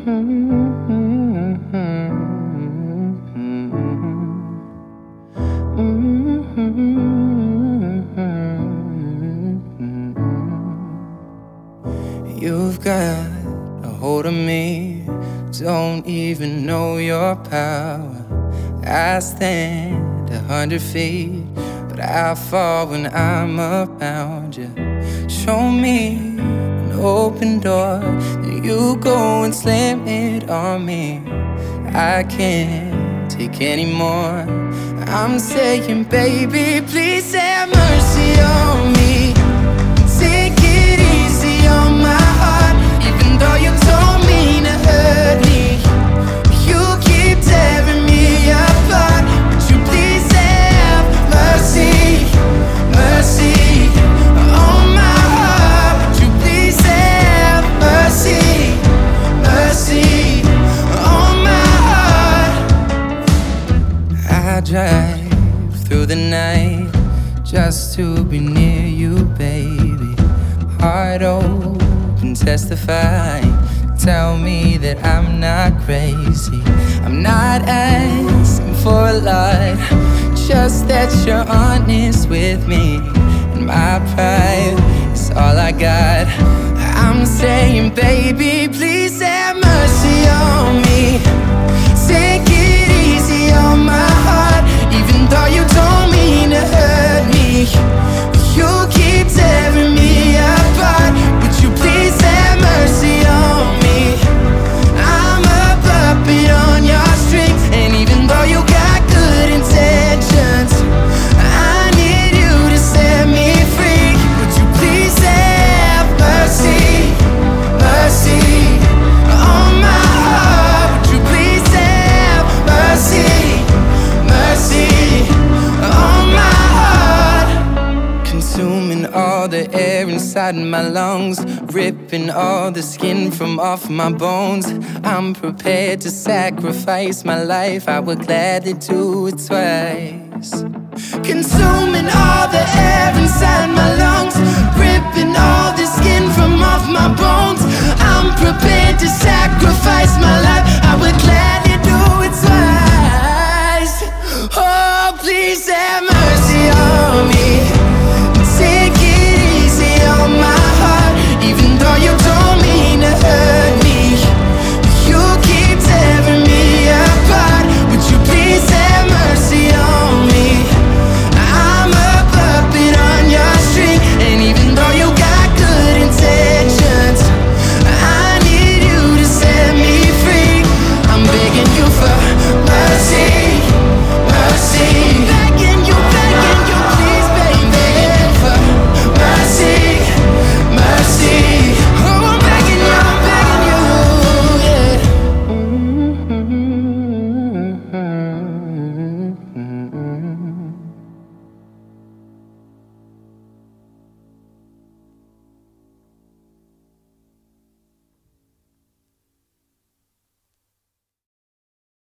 You've got a hold of me, don't even know your power. I stand 100 feet, but I fall when I'm around you. Show me an open door, then you go and slam it on me. I can't take anymore. I'm saying, baby, please have mercy on me. Take it easy on my heart, even though you don't mean to hurt me. You keep tearing me apart. Would you please have mercy, mercy on my heart? Would you please have mercy, mercy on my heart? I drive through the night just to be near you, baby. Heart open, testify. Tell me that I'm not crazy. I'm not asking for a lot, just that you're honest with me. And my pride is all I got. I'm saying, baby, please have mercy on me. Take it easy on my heart, even though you don't mean to hurt me. You keep tearing me apart. Would you please have mercy on me? I'm a puppet on your strings, and even though you got good intentions, I need you to set me free. Would you please have mercy, mercy on my heart? Would you please have mercy, mercy on my heart? Consuming all the air inside my lungs, ripping all the skin from off my bones. I'm prepared to sacrifice my life, I would gladly do it twice. Consuming all the air inside my lungs, ripping all the skin from off my bones.